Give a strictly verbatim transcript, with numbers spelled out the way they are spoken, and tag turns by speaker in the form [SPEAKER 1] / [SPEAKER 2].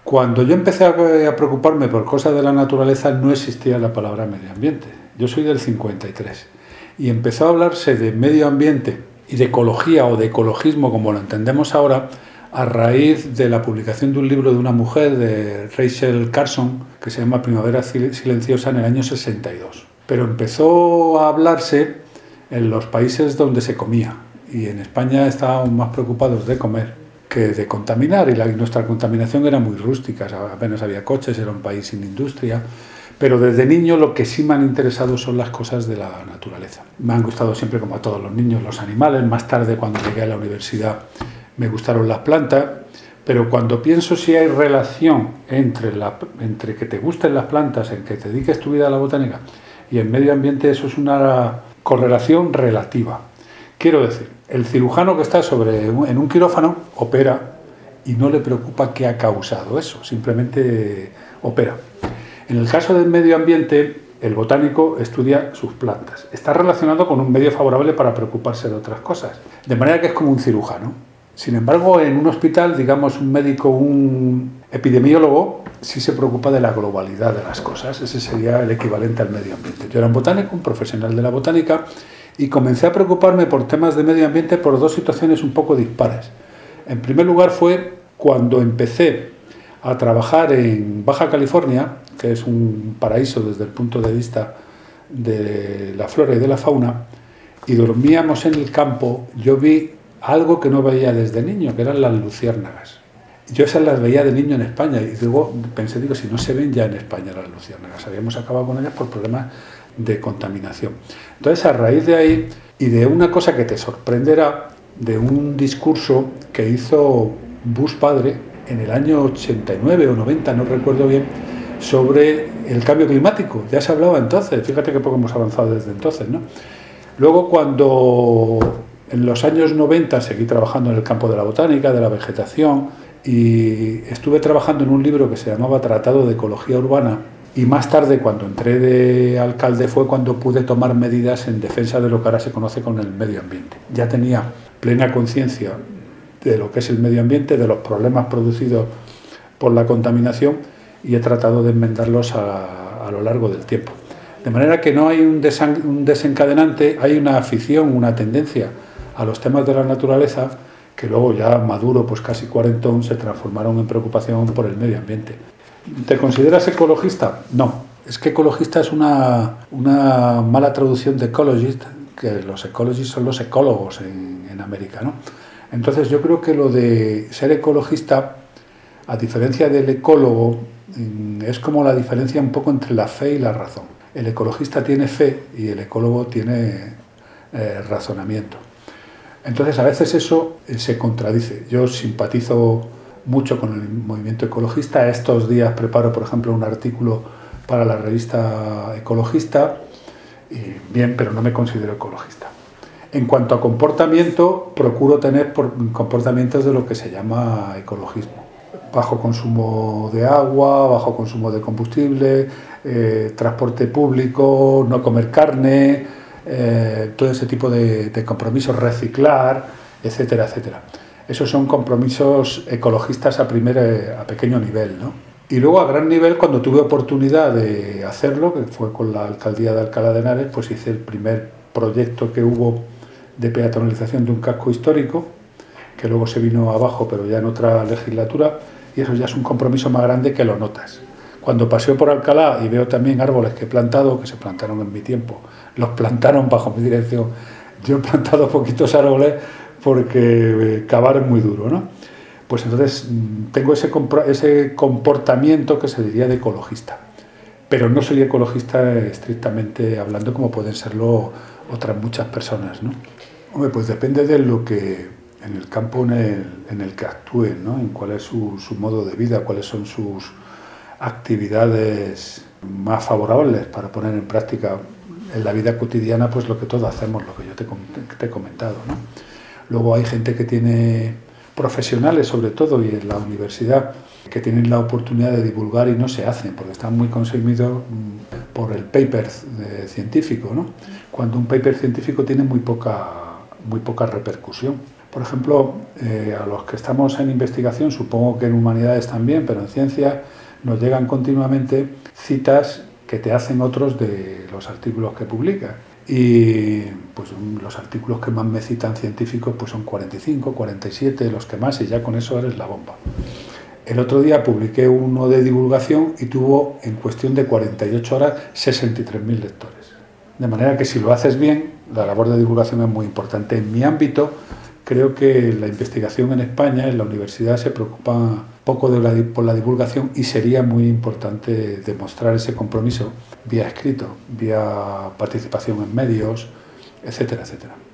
[SPEAKER 1] Cuando yo empecé a, a preocuparme por cosas de la naturaleza no existía la palabra medio ambiente. Yo soy del cincuenta y tres y empezó a hablarse de medio ambiente y de ecología o de ecologismo como lo entendemos ahora a raíz de la publicación de un libro de una mujer, de Rachel Carson, que se llama Primavera Silenciosa, en el año sesenta y dos. Pero empezó a hablarse en los países donde se comía, y en España estábamos más preocupados de comer que de contaminar, y, la, y nuestra contaminación era muy rústica, apenas había coches, era un país sin industria. Pero desde niño lo que sí me han interesado son las cosas de la naturaleza. Me han gustado siempre, como a todos los niños, los animales. Más tarde, cuando llegué a la universidad, me gustaron las plantas. Pero cuando pienso si hay relación entre, la, entre que te gusten las plantas, en que te dediques tu vida a la botánica y el medio ambiente, eso es una correlación relativa. Quiero decir, el cirujano que está sobre un, en un quirófano opera y no le preocupa qué ha causado eso, simplemente opera. En el caso del medio ambiente, el botánico estudia sus plantas. Está relacionado con un medio favorable para preocuparse de otras cosas. De manera que es como un cirujano. Sin embargo, en un hospital, digamos, un médico, un epidemiólogo, sí se preocupa de la globalidad de las cosas. Ese sería el equivalente al medio ambiente. Yo era un botánico, un profesional de la botánica, y comencé a preocuparme por temas de medio ambiente por dos situaciones un poco dispares. En primer lugar fue cuando empecé a trabajar en Baja California, que es un paraíso desde el punto de vista de la flora y de la fauna, y dormíamos en el campo. Yo vi algo que no veía desde niño, que eran las luciérnagas. Yo esas las veía de niño en España, y luego pensé, digo, si no se ven ya en España las luciérnagas, habíamos acabado con ellas por problemas de contaminación. Entonces, a raíz de ahí, y de una cosa que te sorprenderá, de un discurso que hizo Bush padre en el año ochenta y nueve o noventa, no recuerdo bien, sobre el cambio climático. Ya se hablaba entonces, fíjate que poco hemos avanzado desde entonces, ¿no? Luego, cuando en los años noventa seguí trabajando en el campo de la botánica, de la vegetación, y estuve trabajando en un libro que se llamaba Tratado de Ecología Urbana, y más tarde, cuando entré de alcalde, fue cuando pude tomar medidas en defensa de lo que ahora se conoce con el medio ambiente. Ya tenía plena conciencia de lo que es el medio ambiente, de los problemas producidos por la contaminación, y he tratado de enmendarlos a, a lo largo del tiempo. De manera que no hay un, desan, un desencadenante, hay una afición, una tendencia a los temas de la naturaleza que luego, ya maduro, pues casi cuarentón, se transformaron en preocupación por el medio ambiente. ¿Te consideras ecologista? No. Es que ecologista es una, una mala traducción de ecologist, que los ecologists son los ecólogos en, en América, ¿no? Entonces yo creo que lo de ser ecologista, a diferencia del ecólogo, es como la diferencia un poco entre la fe y la razón. El ecologista tiene fe y el ecólogo tiene eh, razonamiento. Entonces a veces eso eh, se contradice. Yo simpatizo mucho con el movimiento ecologista. Estos días preparo, por ejemplo, un artículo para la revista Ecologista, y bien, pero no me considero ecologista. En cuanto a comportamiento, procuro tener comportamientos de lo que se llama ecologismo. Bajo consumo de agua, bajo consumo de combustible, eh, transporte público, no comer carne, eh, todo ese tipo de, de compromisos, reciclar, etcétera, etcétera. Esos son compromisos ecologistas a, primer, a pequeño nivel, ¿no? Y luego a gran nivel, cuando tuve oportunidad de hacerlo, que fue con la alcaldía de Alcalá de Henares, pues hice el primer proyecto que hubo de peatonalización de un casco histórico, que luego se vino abajo, pero ya en otra legislatura, y eso ya es un compromiso más grande que lo notas. Cuando paseo por Alcalá y veo también árboles que he plantado, que se plantaron en mi tiempo, los plantaron bajo mi dirección. Yo he plantado poquitos árboles porque cavar es muy duro, ¿no? Pues entonces tengo ese, ese comportamiento que se diría de ecologista. Pero no soy ecologista estrictamente hablando, como pueden serlo otras muchas personas, ¿no? Hombre, pues depende de lo que, en el campo en el, en el que actúen, ¿no? En cuál es su, su modo de vida, cuáles son sus actividades más favorables para poner en práctica en la vida cotidiana, pues lo que todos hacemos, lo que yo te, te he comentado, ¿no? Luego hay gente que tiene, profesionales sobre todo, y en la universidad, que tienen la oportunidad de divulgar y no se hacen, porque están muy consumidos por el paper científico, ¿no? Cuando un paper científico tiene muy poca, muy poca repercusión, Por ejemplo, eh, a los que estamos en investigación, supongo que en humanidades también, pero en ciencia nos llegan continuamente citas que te hacen otros de los artículos que publicas. Y pues los artículos que más me citan científicos pues son cuarenta y cinco, cuarenta y siete, los que más, y ya con eso eres la bomba. El otro día publiqué uno de divulgación y tuvo en cuestión de cuarenta y ocho horas sesenta y tres mil lectores. De manera que si lo haces bien, la labor de divulgación es muy importante. En mi ámbito, creo que la investigación en España, en la universidad, se preocupa poco de la, por la divulgación, y sería muy importante demostrar ese compromiso vía escrito, vía participación en medios, etcétera, etcétera.